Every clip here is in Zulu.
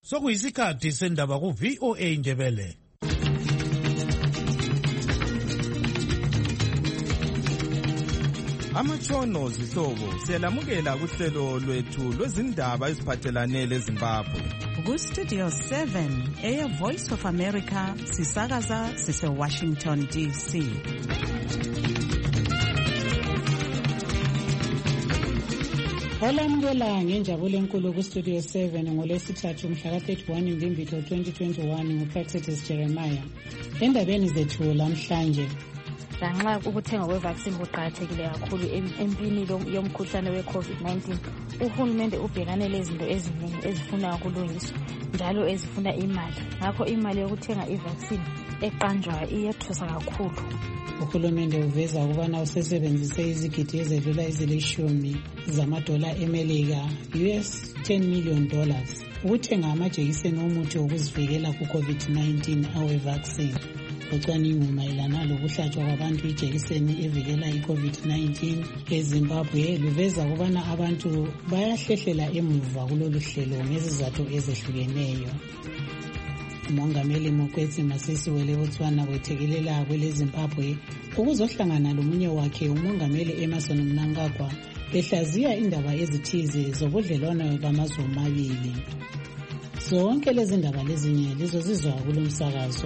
Sokuyisikhathi sendaba ku VOA Indebele. Amatshono zihlobo siyalamukela kuhlelo lwethu lwezindaba eziphathelane leZimbabwe. Ku-Studio 7 Air Voice of America sisakaza sise-Washington DC. Olamukela ngenjabulo enkulu ku-Studio 7 ngolwesithathu mhla ka-31 Mbimbitho 2021 nguPractice Jeremiah. Endabeni zethu lamhlanje, lanxa ukuthenga kwe-vaccine kuqakathekile kakhulu empini yomkhuhlane we-COVID-19, uhulumende ubhekane lezinto eziningi ezifuna ukulungiswa njalo ezifuna imali. Ngakho imali yokuthenga i-vaccine eqanjwayo iyethusa kakhulu. Uhulumende uveza ukubana usesebenzise izigidi ezedlula ezilishumi zamadola eMelika, US $10 million, ukuthenga amajekiseni omuthi wokuzivikela ku-COVID-19 awe-vaccine. Ucwaningo mayelana lokuhlatshwa kwabantu ijekiseni evikela i-COVID-19 eZimbabwe luveza ukubana abantu bayahlehlela emuva kulolu hlelo ngezizathu ezehlukeneyo. Umongameli Mokwetsi Masisi weleBotswana wethekelela kweleZimbabwe ukuzohlangana lomunye wakhe umongameli Emmerson Mnangagwa behlaziya indaba ezithize zobudlelwano bamazwe amabili. Zonke lezi ndaba lezinye lizozizwa kulo msakazo.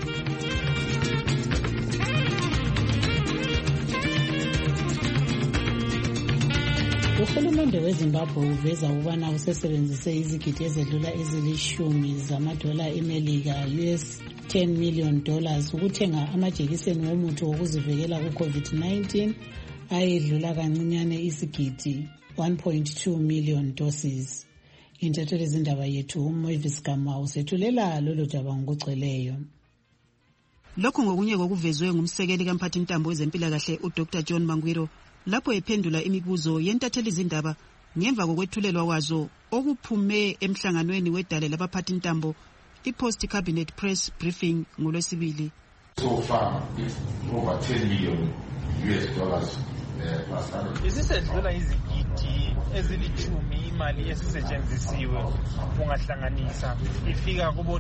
Uhulumende weZimbabwe uveza ukubana usesebenzise izigidi ezedlula ezilishumi zamadola eMelika, US $10 million, ukuthenga amajekiseni womuthi wokuzivikela ku-COVID-19 ayedlula kancinyane isigidi 1.2 million doses. Intetho lezindaba yethu uMoivis Gama usethulela lolu daba ngokugcweleyo. Lokhu ngokunye kokuvezwe ngumsekeli kamphathintambo wezempilakahle uDr John Mangwiro lapho ephendula imibuzo yentatheli izindaba ngemva kokwethulelwa kwazo okuphume emhlanganweni wedale labaphathintambo i-Post Cabinet Press Briefing ngolwesibili. So far, it's over $10 million. Isisedlula izigidi ezilithumi imali esisetshenzisiwe ungahlanganisa ifika kubo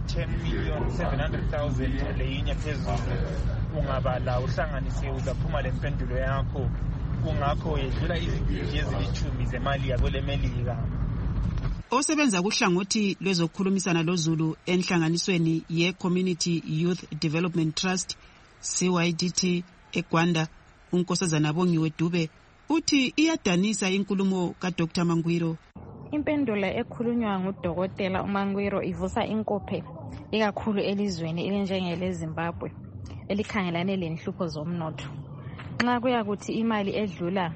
10,700,000 leyinye phezulu. Ungabala uhlanganise uzaphuma lempendulo yakho. Kungakho yedlula izigidi ezilithumi zemali yakweleMelika. Osebenza kuhlangothi lwezokukhulumisana loZulu enhlanganisweni ye-Community Youth Development Trust CYDT eGwanda, uNkosazana Bongiwe Dube uthi iyadanisa inkulumo kaDr Mangwiro. Impendulo ekhulunywa ngudokotela uMangwiro ivusa inkophe ikakhulu elizweni elinjengeleZimbabwe elikhangelane lenhlupho zomnotho. Nxa kuyakuthi imali edlula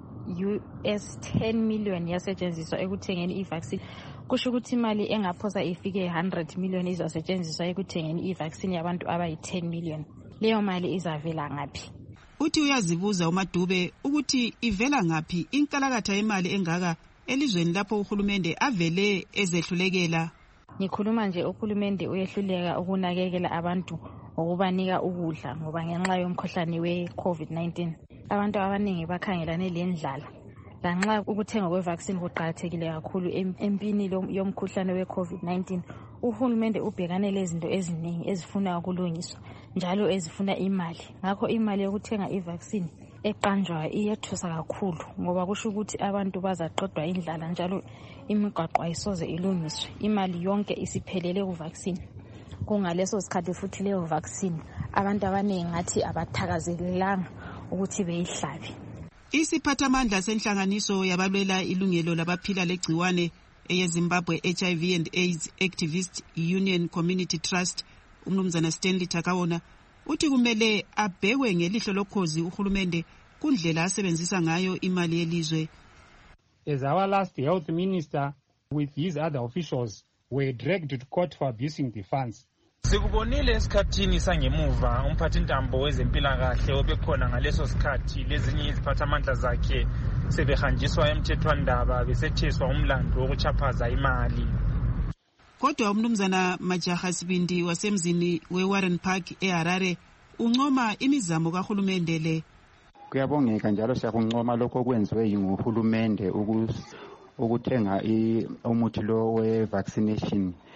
US $10 million yasetshenziswa ekuthengeni i-vaccine, kusho ukuthi imali engaphosa ifike 100 million izasetshenziswa ekuthengeni i-vaccine yabantu abayi-10 million. Leyo mali izavela ngaphi? Uthi uyazibuza uMadube ukuthi ivela ngaphi inkalakatha yemali engaka elizweni lapho uhulumende avele ezehlulekela. Ngikhuluma nje uhulumende uyehluleka ukunakekela abantu ngokubanika ukudla ngoba ngenxa yomkhuhlane we-COVID-19 abantu abaningi bakhangelane lendlala. Lanxa ukuthenga kwe-vaccine kuqakathekile kakhulu empini yomkhuhlane we-COVID-19, uhulumende ubhekane lezinto eziningi ezifuna ukulungiswa njalo ezifuna imali. Ngakho imali yokuthenga i-vaccine eqanjwayo iyethusa kakhulu ngoba kusho ukuthi abantu bazaqedwa indlala njalo imigwaqo ayisoze ilungiswe. Imali yonke isiphelele ku-vaccine. Kungaleso sikhathi futhi leyo vaccine abantu abaningi ngathi abathakazelelanga ukuthi beyihlabe. Isiphathamandla senhlanganiso yabalwela ilungelo labaphila legciwane eyeZimbabwe HIV and AIDS Activist Union Community Trust uMnumzana Stanley Takawona uthi kumele abhekwe ngelihlo lokhozi uhulumende kundlela asebenzisa ngayo imali yelizwe. As our last health minister with his other officials were dragged to court for abusing the funds. Sikubonile esikhathini sangemuva umphathintambo wezempilakahle obekhona ngaleso sikhathi lezinye iziphathamandla zakhe sebehanjiswa emthethwandaba besetheswa umlando wokuchaphaza imali. Kodwa uMnumzana Majaha Sibindi wasemzini weWarren Park eHarare uncoma imizamo kahulumende le. Kuyabongeka njalo siyakuncoma lokho okwenziwe nguhulumende ukuthenga umuthi lo we-vaccination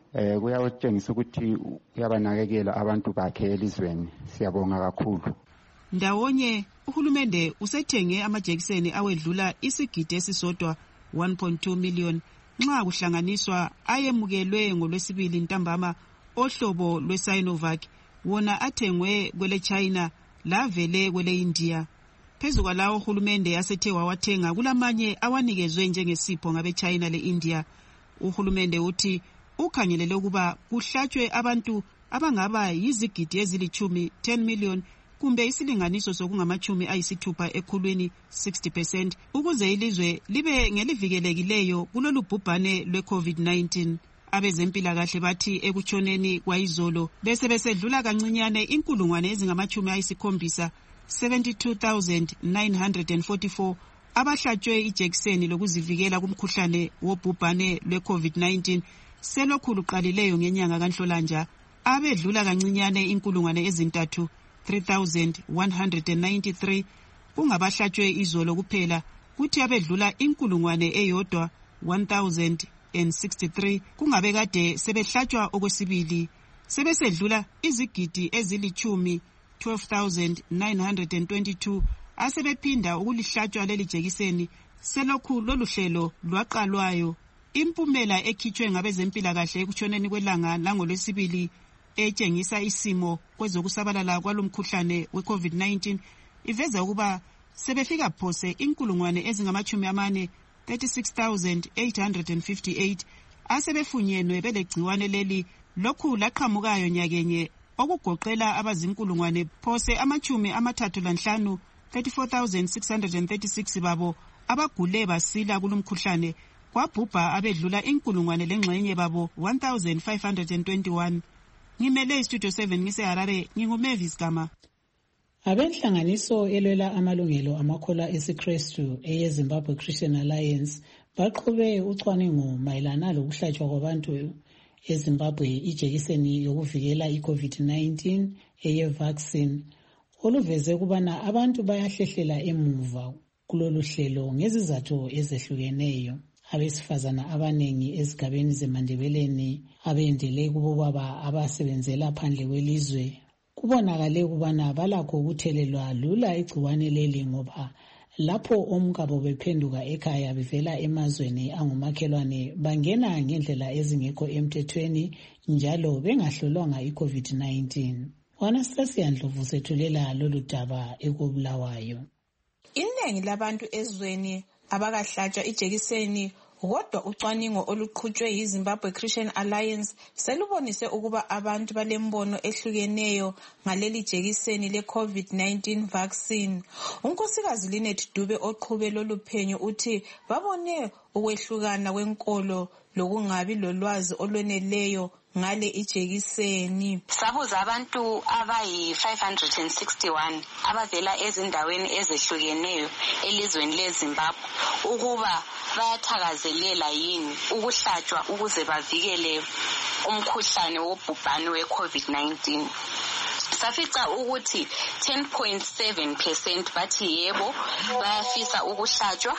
kuyatshengisa ukuthi uyabanakekela abantu bakhe elizweni. Siyabonga kakhulu. Ndawonye uhulumende usethenge amajekiseni awedlula isigidi esisodwa 1.2 million nxa kuhlanganiswa ayemukelwe ngolwesibili ntambama ohlobo lwe-Sinovac wona athengwe kwele China lavele kwele India. Phezu kwalawo uhulumende yasethe wawathenga kulamanye awanikezwe njengesipho ngabe China le India. Uhulumende uthi ukhangelele ukuba kuhlatshwe abantu abangaba yizigidi ezilithumi 10 million kumbe isilinganiso sokungamachumi ayisithupha ekhulwini 60% ukuze ilizwe libe ngelivikelekileyo kulolu bhubhane lwe-COVID-19. Abezempilakahle bathi ekutshoneni kwayizolo bese besedlula kancinyane inkulungwane ezingamachumi ayisikhombisa 72,944 abahlatshwe ijekiseni lokuzivikela kumkhuhlane wobhubhane lwe-COVID-19 selokhu luqalileyo ngenyanga kaNhlolanja. Abedlula kancinyane inkulungwane ezintathu 3,193 kungabahlatshwe izolo kuphela, kuthi abedlula inkulungwane eyodwa 1,063 kungabe kade sebehlatshwa okwesibili. Sebesedlula izigidi ezilithumi 12,922 asebephinda ukulihlatshwa leli jekiseni selokhu lolu hlelo lwaqalwayo. Impumela ekhitshwe ngabezempilakahle ekutshoneni kwelanga langolwesibili etshengisa isimo kwezokusabalala kwalomkhuhlane we-COVID-19 iveza ukuba sebefika phose inkulungwane ezingamachumi amane 36,858 asebefunyenwe belegciwane leli. Lokhu laqhamukayo nyakenye okugoqela abazinkulungwane phose amachumi amathathu lanhlanu 34,636 babo abagule basila kulomkhuhlane, kwabhubha abedlula inkulungwane lengxenye babo 1,521. Ngimele istudio 7 ngiseHarare, nginguMavis Gama. Abenhlanganiso elwela amalungelo amakholwa esiKristu eyeZimbabwe Christian Alliance baqhube ucwaningo mayelana lokuhlatshwa kwabantu eZimbabwe ijekiseni yokuvikela iCovid-19 eye-vaccine oluveze kubana abantu bayahlehlela emuva kulolu hlelo ngezizathu ezehlukeneyo. Abesifazana abanengi ezigabeni zeMandebeleni abendele kubobaba abasebenzela phandle kwelizwe kubonakale kubana balakho ukuthelelwa lula igciwane leli ngoba lapho omkabo bephenduka ekhaya bevela emazweni angumakhelwane bangena ngendlela ezingekho emthethweni njalo bengahlolwanga iCovid-19. Anastasia Ndlovu sethulela lolu daba ekubulawayo. Iningi labantu ezweni abakahlatshwa ijekiseni kodwa ucwaningo oluqhutshwe yiZimbabwe Christian Alliance selubonise ukuba abantu balembono ehlukeneyo ngaleli jekiseni le-COVID-19 vaccine. Unkosikazi Linet Dube oqhube lolu phenyo uthi babone ukwehlukana kwenkolo lokungabi lolwazi olweneleyo ngale ijekiseni. Sabuza abantu abayi-561 abavela ezindaweni ezehlukeneyo elizweni leZimbabwe ukuba bayathakazelela yini ukuhlatshwa ukuze bavikele umkhuhlane wobhubhane we-COVID-19. Safica ukuthi 10.7% bathi yebo bayafisa ukuhlatshwa,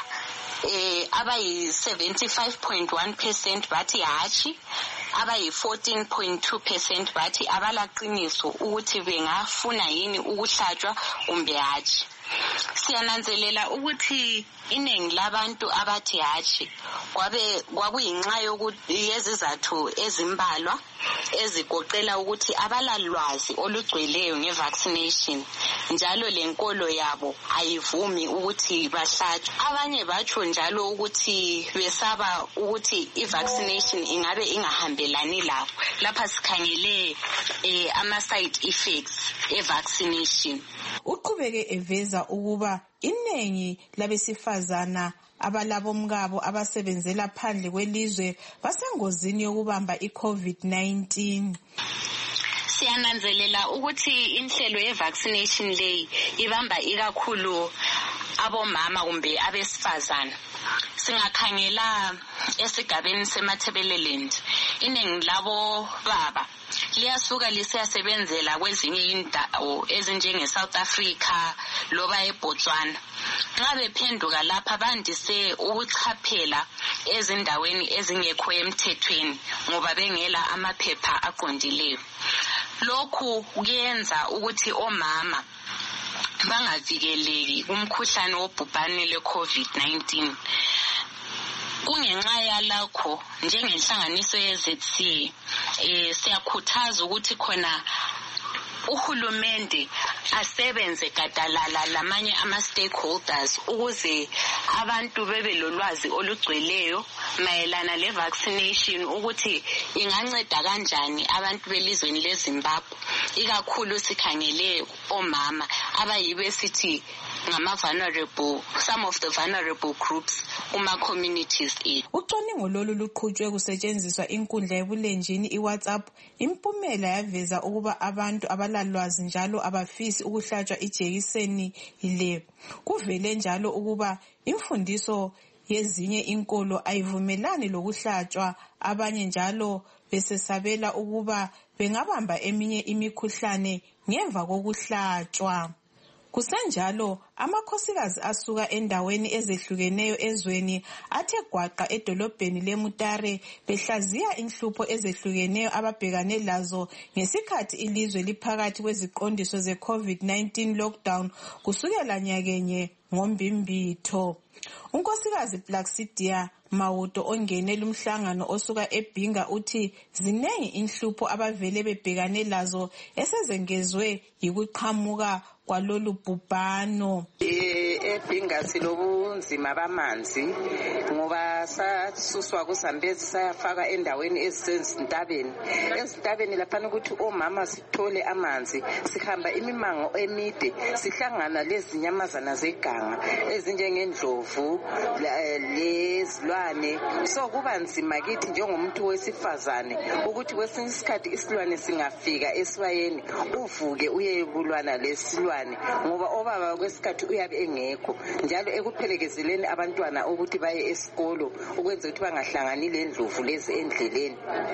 abayi-75.1% bathi hatshi, abayi-14.2% bathi abalaqiniso ukuthi bengafuna yini ukuhlatshwa kumbe hatshi. Siyananzelela ukuthi iningi labantu abathi hatshi kwakuyinxa yezizathu ezimbalwa ezigoqela ukuthi abalalwazi olugcweleyo nge-vaccination njalo lenkolo yabo ayivumi ukuthi bahlatshwe. Abanye batsho njalo ukuthi besaba ukuthi i-vaccination ingabe ingahambelani labo. Lapha sikhangele ama-side effects e-vaccination. Uqhubeke eveza ukuba iningi labesifazana abalabomkabo abasebenzela phandle kwelizwe basengozini yokubamba iCovid-19. Siyananzelela ukuthi inhlelo ye-vaccination leyi ibamba ikakhulu abomama kumbe abesifazana. Singakhangela esigabeni seMatabeleland, iningi labo baba liyasuka lisiyasebenzela kwezinye indawo ezinjenge-South Africa loba eBotswana. Nxa bephenduka lapha bandise ukuchaphela ezindaweni ezingekho emthethweni ngoba bengela amaphepha aqondileyo. Lokhu kuyenza ukuthi omama bangavikeleki kumkhuhlane wobhubhane lwe-COVID-19. Kungenxa yalakho njengenhlanganiso ye-ZC siyakhuthaza ukuthi khona uhulumende asebenze gadalala lamanye ama-stakeholders ukuze abantu bebe lolwazi olugcweleyo mayelana le-vaccination ukuthi inganceda kanjani abantu belizweni leZimbabwe, ikakhulu sikhangele omama abayibe sithi ngama-vulnerable, some of the vulnerable groups kuma-communities ethu. Ucwaningo lolu luqhutshwe kusetshenziswa inkundla yebulenjini iWhatsApp. Impumela yaveza ukuba abantu abalalwazi njalo abafisi ukuhlatshwa ijekiseni le. Kuvele njalo ukuba imfundiso yezinye inkolo ayivumelani lokuhlatshwa, abanye njalo besesabela ukuba bengabamba eminye imikhuhlane ngemva kokuhlatshwa. Kusenjalo amakhosikazi asuka endaweni ezehlukeneyo ezweni athe gwaqa edolobheni leMutare behlaziya inhlupho ezehlukeneyo ababhekane lazo ngesikhathi ilizwe liphakathi kweziqondiso ze-COVID-19 lockdown kusukela nyakenye ngoMbimbitho. Unkosikazi Plaxidia Mawuto ongene lumhlangano osuka eBhinga uthi zinengi inhlupho abavele bebhekane lazo esezengezwe yikuqhamuka kwalolu bhubhano. eBhinga silobunzima bamanzi ngoba sasuswa kuSambezi sayafaka endaweni ezisentabeni. Ezintabeni lapha ukuthi omama sithole amanzi sihamba imimango emide sihlangana lezinyamazana zeganga ezinjengendlovu lezilwane. So kuba nzima kithi njengomuntu wesifazane ukuthi kwesinye isikhathi isilwane singafika esibayeni uvuke uyebulwana lesilwane ngoba obaba kwesikhathi uyabe engekho njalo ekuphelekezeleni abantwana ukuthi baye esikolo ukwenza ukuthi bangahlangani lendlovu lezi endleleni.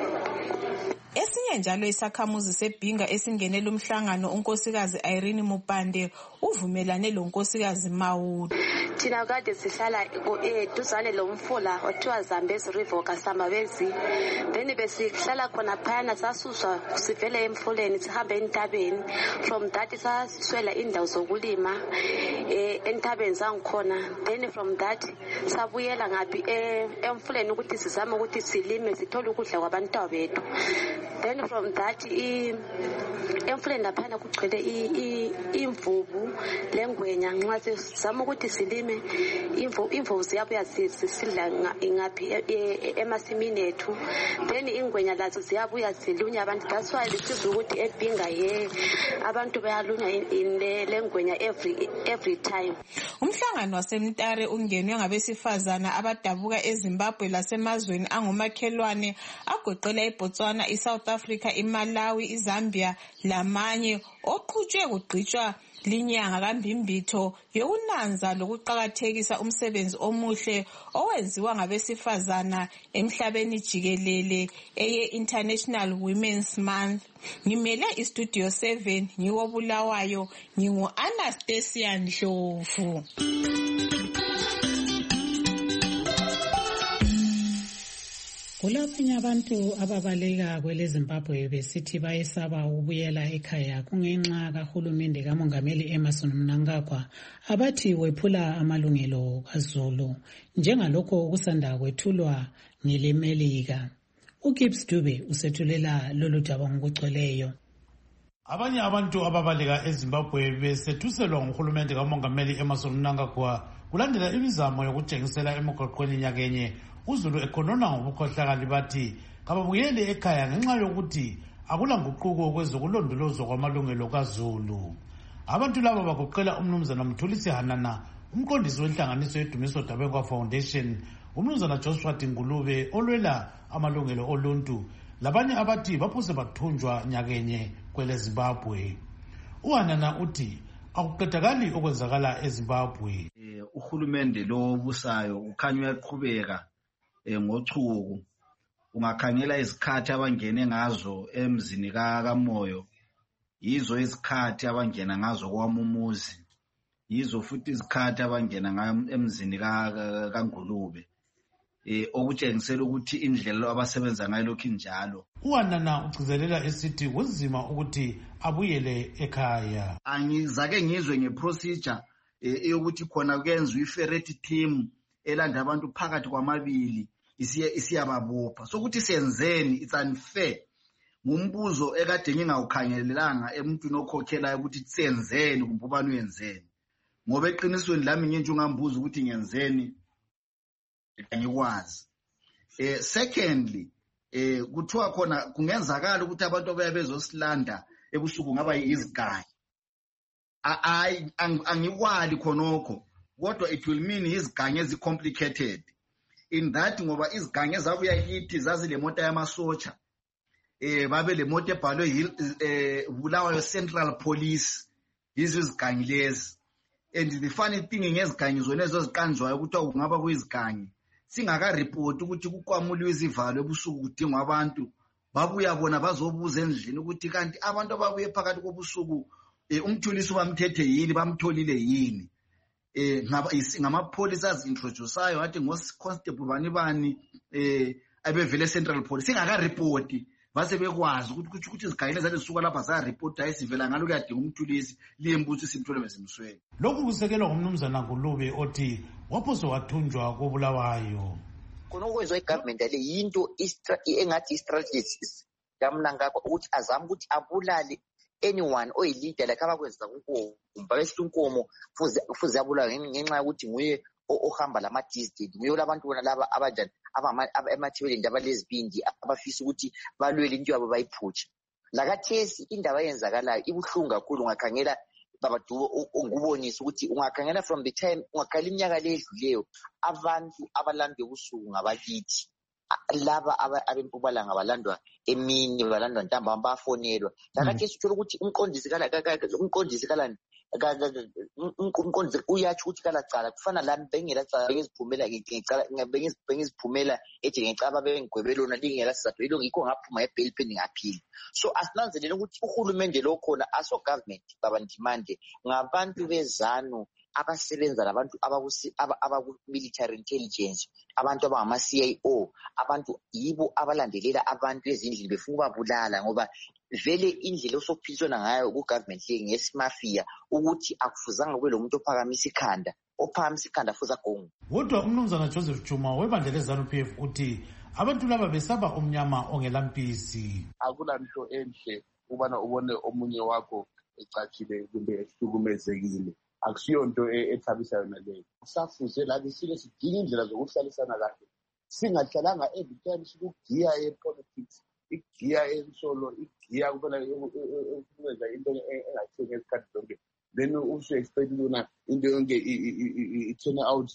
Esinye njalo isakhamuzi seBhinga esingene lumhlangano unkosikazi Irene Mupande uvumelane lonkosikazi Mawuto. Thina kade sihlala eduzane lomfula othiwa Zambezi River kaSamabezi. Then besihlala khona phana sasuswa sivele emfuleni sihambe entabeni. From that saswela indawo zokulima entabeni zangikhona. Then from that sabuyela ngapi emfuleni ukuthi sizame ukuthi silime sithole ukudla kwabantwana bethu. Then from that emfuleni laphana kugcwele imvubu lengwenya nxa sizama ukuthi silime imvubu ziyabuya zisidla ngaphi emasimini ethu. Then ingwenya lazo ziyabuya zilunya abantu. That's why lisizwe ukuthi eBhinga abantu bayalunya lengwenya every time. Umhlangano waseMutare ungenwe ngabesifazana abadabuka eZimbabwe lasemazweni angomakhelwane agoqela iBotswana, iSouth Africa, iMalawi, iZambia lamanye, oqhutshwe kugqitshwa linyanga kaMbimbitho yokunanza lokuqakathekisa umsebenzi omuhle owenziwa ngabesifazana emhlabeni jikelele eye-International Women's Month. Ngimele iStudio 7 ngiwobulawayo, ngingu-Anastasia Ndlovu. Kulabanye abantu ababaleka kweleZimbabwe besithi bayesaba ukubuyela ekhaya kungenxa kahulumende kamongameli Emmerson Mnangagwa abathi wephula amalungelo kaZulu njengalokho okusanda kwethulwa ngeleMelika. uGibbs Dube usethulela lolu daba ngokugcweleyo. Abanye abantu ababaleka eZimbabwe besethuselwa nguhulumende kamongameli Emmerson Mnangagwa kulandela imizamo yokutshengisela emigwaqweni nyakenye uZulu ekhonona ngobukhohlakali bathi kababuyele ekhaya ngenxa yokuthi akulanguquko kwezokulondolozwa kwamalungelo kaZulu. Abantu laba bagoqela umnumzana Mthulisi Hanana, umqondisi wenhlanganiso yeDumiso Dabengwa Foundation, umnumzana Joshua Dingulube olwela amalungelo oluntu, labanye abathi baphose bathunjwa nyakenye kweleZimbabwe. uHanana uthi akuqedakali okwenzakala eZimbabwe. Uhulumende lo obusayo ukhanya uyaqhubeka ngochuku. Ungakhangela izikhathi abangene ngazo emzini kaMoyo, yizo izikhathi abangena ngazo kwaMumuzi, yizo futhi izikhathi abangena emzini kaNgulube. okutshengisela ukuthi indlela abasebenza ngayo lokhu injalo. uHanana ugcizelela esithi kunzima ukuthi abuyele ekhaya. Angizake ngizwe ngeprocedure yokuthi khona kuyenzwa iferret team elanda abantu phakathi kwamabili isiyababopha. So ukuthi senzeni, it's unfair. Ngumbuzo ekade ngingawukhangelelanga emuntwini okhokhelayo ukuthi senzeni kumbe ubani uyenzeni. Ngoba eqinisweni lami nje ungambuza ukuthi ngenzeni angikwazi. Secondly, kuthiwa khona kungenzakala ukuthi abantu abaye bezosilanda ebusuku ngaba yizigangi. Angikwali khonokho, kodwa it will mean izigangi ezicomplicated. In that ngoba izigangi ezabuya kithi zazile moto yamasotsha. Babe le moto ebhalwe Bulawayo Central Police, izigangi lezi. And the funny thing ngezigangi zona ezoziqanjwayo ukuthi kungaba kuyizigangi singaka report ukuthi kukwamuliwe izivalo ebusuku kudingwa abantu babuya bona bazobuza endlini ukuthi kanti abantu ababuye phakathi kobusuku umthulisi bamthethe yini, bamtholile yini. Ngamapholisa azintroduceayo wathi ngo-constable bani abevele Central Police singaka report base bekwazi ukuthi izigayile zale suka lapha za report ayisivela ngalo kuyadinga umthulisi liyembuthi simthole mesimsweni. Lokhu kusekelwa ngumnumzana Ngulube othi waphoso wathunjwa koBulawayo. Kunokwenziwa igovernment le yinto engathi strategies damna ngakho ukuthi azama ukuthi abulale anyone oyilida like abakwenza kunkomo basithi unkomo fuze abulawe ngenxa ukuthi nguye ohamba lama distance nguye labantu bona laba abanjani emathebeleni ndaba lezibindi abafisa ukuthi balwele into yabo bayiphutshe. Lakathesi indaba yenzakalayo ibuhlungu kakhulu. Ungakhangela babadubo ngubonisa ukuthi ungakhangela from the time ungakhala iminyaka ledluleyo abantu abalandwe ubusuku ngabakithi laba abempubala ngabalandwa emini balandwa ntambama bafonelwa. Lakathesi uthola ukuthi umqondisi kalani umqondisi uyatsho ukuthi kalacala kufana lami bengela cala bengiziphumela bengiziphumela ethi ngicaba bengigwebelona lingela sizathu yilo ngikho ngaphuma ebail pending appeal. So asinanzelele ukuthi uhulumende lo khona aso government babandimande ngabantu bezanu abasebenza labantu abaku military intelligence, abantu abangama CIO, abantu yibo abalandelela abantu ezindlini befuna babulala ngoba vele indlela osophiliswana ngayo ku government le ngesimafia ukuthi akufuzanga kube lo muntu ophakamisa ikhanda fuza gongo. Kodwa umnumzana Joseph Chuma webandla leZANU-PF uthi abantu laba besaba umnyama ongelampisi. Akulanto enhle ubana ubone omunye wakho ecatshile kumbe ehlukumezekile. Akusiyo nto ethabisa yona leyo. Safuze la sile sidinga indlela zokuhlalisana kahle. Singahlalanga every time sikugiya epolitics, igiya ensolo, igiya kubona ukwenza into engathini esikhathi zonke. Then also expect lona into yonke turn out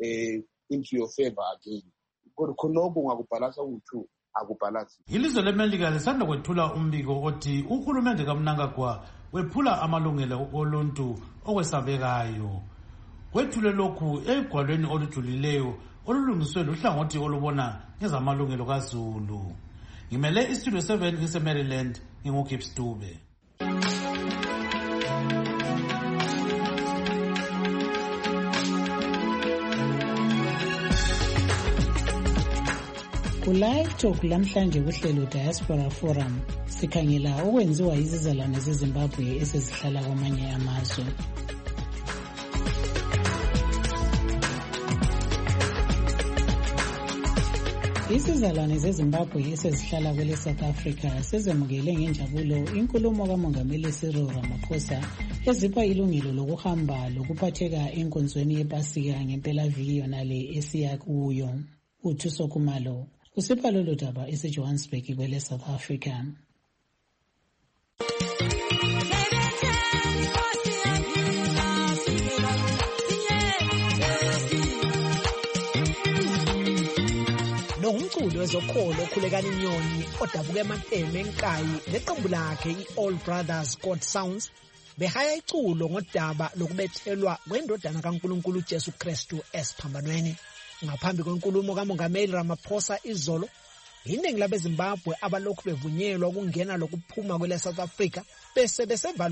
into your favor again. Kodwa khonoko ungakubhalasa u2 akubhalasi. Ilizwe leMelika lisanda kwethula umbiko othi uhulumende kaMnangagwa wephula amalungelo oluntu okwesabekayo. Kwethule lokhu egwalweni olujulileyo olulungiswe luhlangothi olubona ngezamalungelo kaZulu. Ngimele iStudio 7 ngise-Maryland, nginguGibbs Dube. Ku-Live Talk lamhlanje kuhlelo Diaspora Forum sikhangela okwenziwa izizalwane zeZimbabwe esezihlala kwamanye amazwe. Izizalwane zeZimbabwe esezihlala kwele South Africa sezemukele ngenjabulo inkulumo kaMongameli Cyril Ramaphosa ezipha ilungelo lokuhamba lokuphatheka enkonzweni yePasika ngempelaviki yonale esiya kuyo. uThuso Khumalo usipha lolu daba eseJohannesburg kwele South Africa. Umculo wezokholo okhulekana inyoni odabuka emateme enkayi neqembu lakhe i-All Brothers God Sounds behaya iculo ngodaba lokubethelwa kwendodana kaNkulunkulu uJesu Kristu esiphambanweni. Ngaphambi kwenkulumo kaMongameli Ramaphosa izolo, iningi labeZimbabwe abalokhu bevunyelwa ukungena lokuphuma kwele South Africa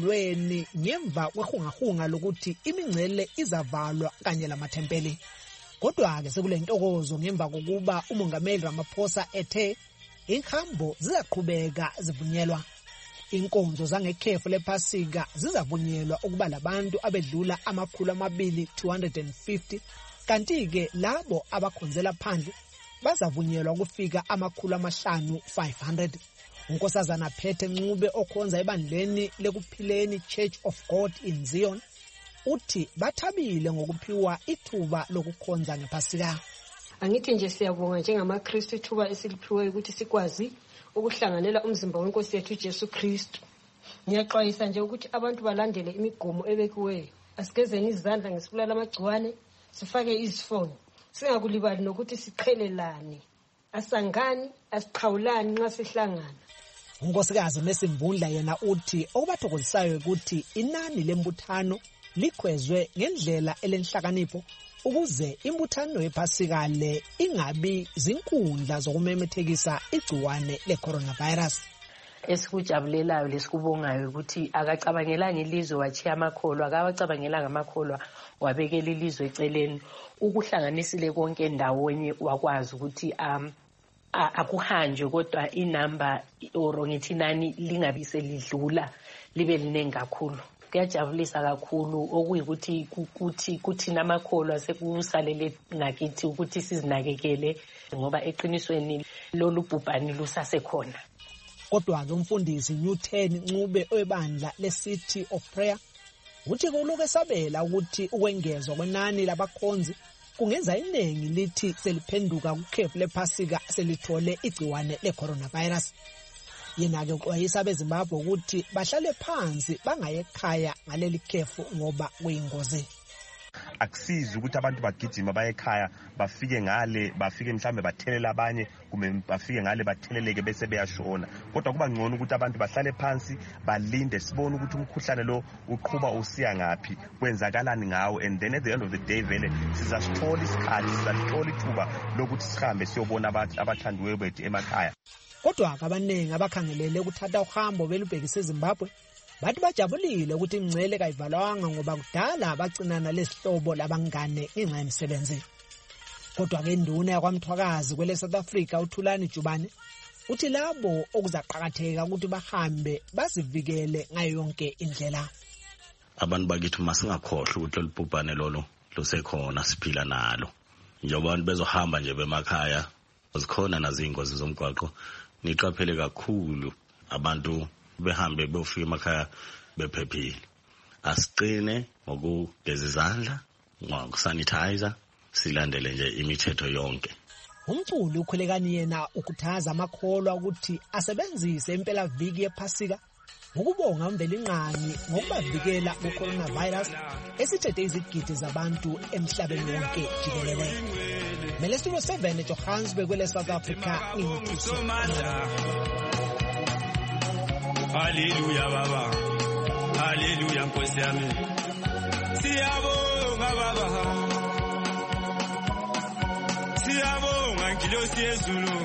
besevalweni ngemva kwehungahunga lokuthi imingcele izavalwa kanye lamathempeli. Kodwa-ke sekule ntokozo ngemva kokuba uMongameli Ramaphosa ethe inhambo zizaqhubeka zivunyelwa. Inkonzo zangekhefu lePhasika zizavunyelwa ukuba labantu abedlula 250, kanti-ke labo abakhonzela phandle bazavunyelwa ukufika 500. uNkosazana Phethe Ncube okhonza ebandleni lekuphileni Church of God in Zion uthi bathabile ngokuphiwa ithuba lokukhonza ngePhasika. Angithi nje siyabonga njengamaKristu ithuba esiliphiwe ukuthi sikwazi ukuhlanganela umzimba weNkosi yethu Jesu Kristu. Ngiyaxwayisa nje ukuthi abantu balandele imigomo ebekiweyo. Asikezeni izandla ngesibulala amagciwane, sifake izifonyo. Singakulibali nokuthi siqhelelane. Asangani, asiqhawulani nxa sihlangana. uNkosikazi Mesimbundla yena uthi okubathokozisayo ukuthi inani lembuthano likhwezwe ngendlela elenhlakanipho ukuze imbuthano yePhasika le ingabi zinkundla zokumemethekisa igciwane leCoronavirus. Esikujabulelayo lesikubongayo ukuthi akacabangelanga ilizwe wachiya amakholwa, akacabangelanga amakholwa wabekela ilizwe eceleni, ukuhlanganisile konke ndawonye wakwazi ukuthi akuhanjwe kodwa inamba or ngithi nani lingabi selidlula libe linengi kakhulu. Kuyajabulisa kakhulu okuyikuthi kuthi namakholwa sekusalele ngakithi ukuthi sizinakekele ngoba eqinisweni lolu bhubhani lusasekhona. Kodwa-ke umfundisi Newton Ncube webandla leCity of Prayer uthi kuluke esabela ukuthi ukwengezwa kwenani labakhonzi kungenza iningi lithi seliphenduka kukhefu lePhasika selithole igciwane leCoronavirus. Yena-ke uxwayisa abeZimbabwe ukuthi bahlale phansi bangaye ekhaya ngaleli khefu ngoba kuyingozi. Akusizi ukuthi abantu bagijima baye ekhaya bafike mhlambe bathelela abanye kumbe bafike ngale batheleleke bese beyashona. Kodwa kuba ngcono ukuthi abantu bahlale phansi balinde sibone ukuthi umkhuhlane lo uqhuba usiya ngapi, kwenzakalani ngawo, and then at the end of the day vele sizasithola isikhathi, sizalithola ithuba lokuthi sihambe siyobona abathandiweyo bethu emakhaya. Kodwa abaningi abakhangelele ukuthatha uhambo belubhekise eZimbabwe bathi bajabulile ukuthi ingcele kayivalwanga ngoba kudala bacinana lesihlobo labangane ngenxa yemisebenzi. Kodwa-ke induna yakwaMthwakazi kwele South Africa uThulani Jubane uthi labo okuzaqakatheka ukuthi bahambe bazivikele ngayo yonke indlela. Abantu bakithi masingakhohlwa ukuthi lolubhubhane lolo lusekhona, siphila nalo. Njengoba abantu bezohamba nje bemakhaya zikhona nazo ingozi zomgwaqo, niqaphele kakhulu abantu behambe befika emakhaya bephephile. Asiqine ngokugeza izandla, ngokusanitizer, silandele nje imithetho yonke. Umculi uKholekani yena ukhuthaza amakholwa ukuthi asebenzise impela viki yePhasika ukubonga uMvelinqangi ngokubavikela ku-coronavirus esithethe izigidi zabantu emhlabeni wonke jikelele. Mele Studio 7 eJohannesburg kwele South Africa ingithuso. Hallelujah baba, hallelujah Nkosi yami, siyabonga baba, siyabonga Ngilosi yezulu,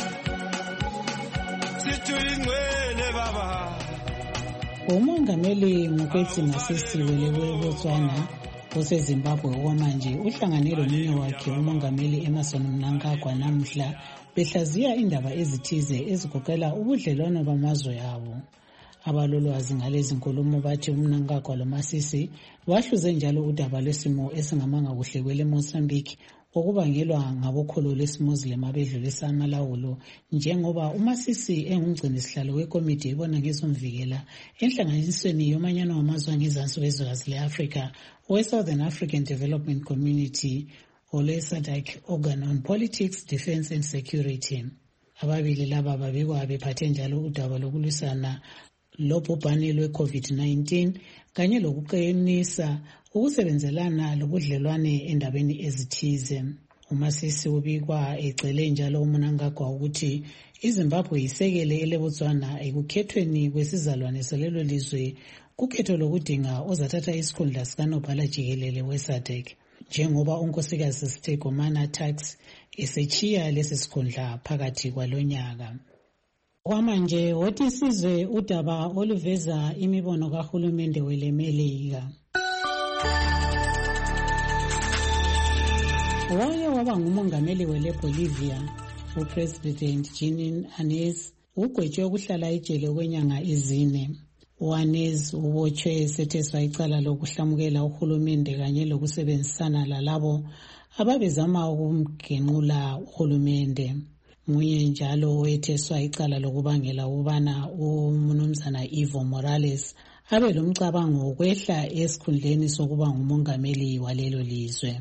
sithulingwele baba. uMongameli Mokgweetsi Masisi weBotswana oseZimbabwe okwamanje uhlangane lomunye wakhe uMongameli Emmerson Mnangagwa namuhla behlaziya indaba ezithize ezigoqela ubudlelwano bamazwe abo. Abalolwazi ngalezi nkulumo bathi uMnangagwa loMasisi bahluze njalo udaba lwesimo esingamanga kuhle kwele Mozambique okubangelwa ngabokholo lesimuslim abedlulisa amalawulo, njengoba uMasisi engumgcini sihlalo wekomiti ebona ngezomvikela enhlanganisweni yomanyano wamazwe angezansi kwezwekazi le-Afrika we-Southern African Development Community ole-SADC Organ on Politics, Defense and Security. Ababili laba babikwa bephathe njalo udaba lokulwisana lobhubhane lwe-COVID-19 kanye lokuqinisa ukusebenzelana lobudlelwane endabeni ezithize. uMasisi ubikwa ecele njalo uMnangagwa ukuthi iZimbabwe isekele eleBotswana ekukhethweni kwesizalwane salelo lizwe kukhetho lokudinga ozathatha isikhundla sikanobhala jikelele we-SADC, njengoba unkosikazi Stegomana Tax esechiya lesi sikhundla phakathi kwalonyaka. Kwamanje wothi sizwe udaba oluveza imibono kahulumende weleMelika. Wake waba ngumongameli weBolivia, uPresident Jeanine Áñez ugwetshwe ukuhlala ejele okwenyanga ezine. U-Áñez ubotshwe esetheswa icala lokuhlamukela uhulumende kanye lokusebenzisana lalabo ababezama ukumgenqula uhulumende. Nguye njalo owetheswa icala lokubangela ukubana umnumzana Evo Morales abe lomcabango wokwehla esikhundleni sokuba ngumongameli walelo lizwe.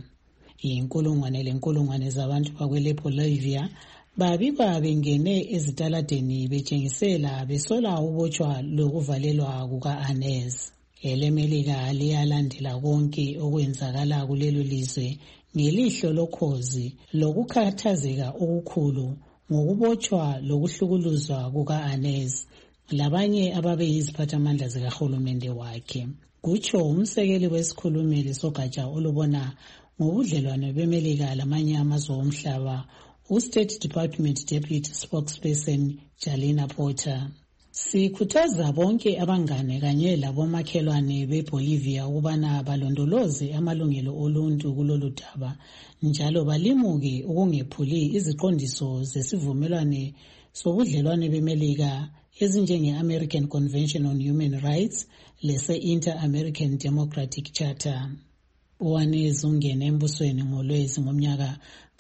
Inkulungwane zabantu bakweleBolivia babikwa bengene ezitaladeni betshengisela besola ubotshwa lokuvalelwa kuka-Áñez. EleMelika liyalandela konke okwenzakala kulelo lizwe ngelihlo lokhozi lokukhathazeka okukhulu ngokubotshwa lokuhlukuluzwa kuka-Áñez labanye ababeyiziphathamandla zikahulumende wakhe. Kutsho umsekeli wesikhulumeli sogatsha olubona ngobudlelwano beMelika lamanye amazwe omhlaba, uState Department Deputy Spokesperson Jalina Porter. Sikhuthaza bonke abangane kanye labomakhelwane beBolivia ukubana balondoloze amalungelo oluntu kulolu daba njalo balimuke ukungephuli iziqondiso zesivumelwano sobudlelwano beMelika ezinjenge-American Convention on Human Rights lese-Inter-American Democratic Charter. U-Áñez ungene embusweni ngoLwezi ngomnyaka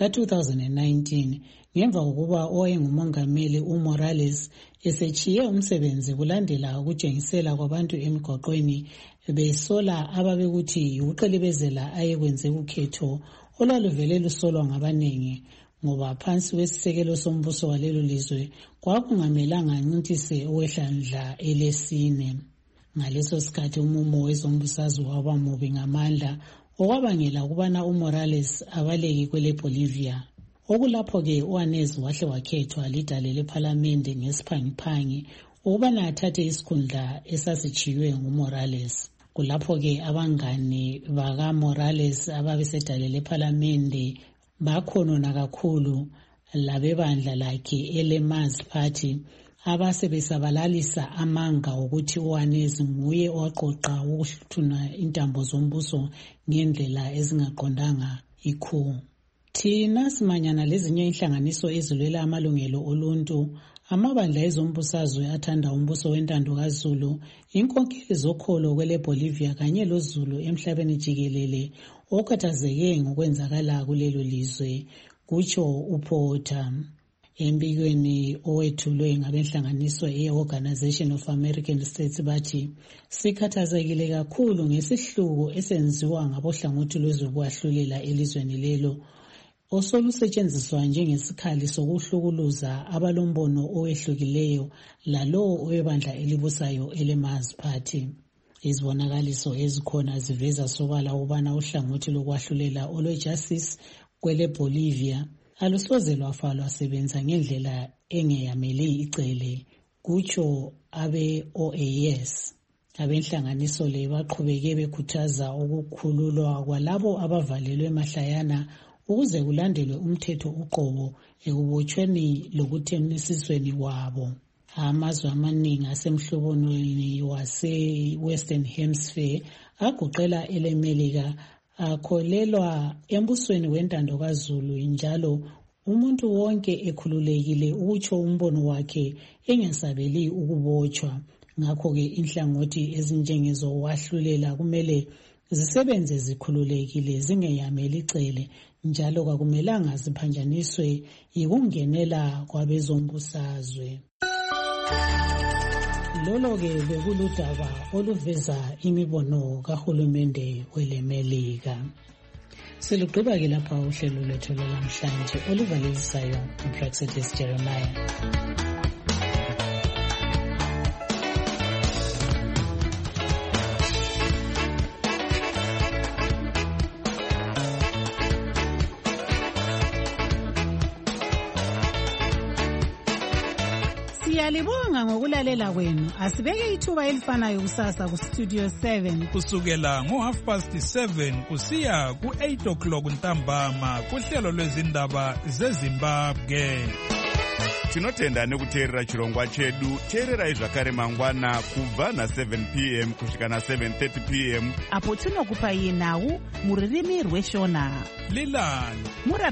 ka-2019 ngemva kokuba owayengumongameli uMorales esechiye umsebenzi kulandela ukutshengisela kwabantu emigwaqweni besola ababekuthi ukuqilibezela ayekwenze ukhetho olwaluvele lusolwa ngabaningi ngoba phansi kwesisekelo sombuso walelo lizwe kwakungamelanga ncintise ukwehlandla elesine. Ngaleso sikhathi umumo wezombusazwe waba mubi ngamandla okwabangela ukubana uMorales abaleke kweleBolivia. Okulapho-ke u-Áñez wahle wakhethwa lidale lephalamende ngesiphangiphangi ukubana athathe isikhundla esasitshiywe nguMorales. Kulapho-ke abangane bakaMorales ababesedale lephalamende bakhonona kakhulu labebandla lakhe eleMAS Party abasebesabalalisa amanga ukuthi u-Áñez nguye owaqoqa ukuhluthuna intambo zombuso ngendlela ezingaqondanga ikhu. Thina simanyana lezinye inhlanganiso ezilwela amalungelo oluntu, amabandla ezombusazwe athanda umbuso wentando kaZulu, inkokheli zokholo kweleBolivia kanye loZulu emhlabeni jikelele okhathazeke ngokwenzakala kulelo lizwe, kutsho uPorter. Embikweni owethulwe ngabenhlanganiso ye-Organization of American States bathi sikhathazekile kakhulu ngesihluku esenziwa ngabohlangothi lwezokwahlulela elizweni lelo osolusetshenziswa njengesikhali sokuhlukuluza abalombono owehlukileyo lalowo owebandla elibusayo eleMAS Party. Izibonakaliso ezikhona ziveza sobala ukubana uhlangothi lokwahlulela olweJustice kweleBolivia alusoze lwafa lwasebenza ngendlela engeyamele icele, kutsho abe-OAS. Abenhlanganiso le baqhubeke bekhuthaza ukukhululwa kwalabo abavalelwe mahlayana ukuze kulandelwe umthetho uqobo ekubotshweni lokuthenisisweni wabo. Amazwe amaningi asemhlobonweni wase-Western Hemisphere agoqela eleMelika akholelwa embusweni wentando kaZulu njalo umuntu wonke ekhululekile ukutsho umbono wakhe engesabeli ukubotshwa. Ngakho-ke inhlangothi ezinjengezo wahlulela kumele zisebenze zikhululekile zingeyameli icele njalo kakumelanga ziphanjaniswe yikungenela kwabezombusazwe. Lolo-ke bekuludaba oluveza imibono kahulumende weleMelika. Silugqiba-ke lapha uhlelo lwethu lwanamhlanje oluvalisayo uPraxedis Jeremiah. Siyalibonga ngokulalela kwenu. Asibeke ithuba elifanayo kusasa ku Studio 7 kusukela ngo7:30 kusiya ku8 o'clock ntambama kuhlelo lwezindaba zeZimbabwe. tinotenda nekuteerera chirongwa chedu. Teererai zvakare mangwana kubva na7 p.m. kusvika na7:30 p.m. apo tinokupai nhau muririmi rweshona Lilani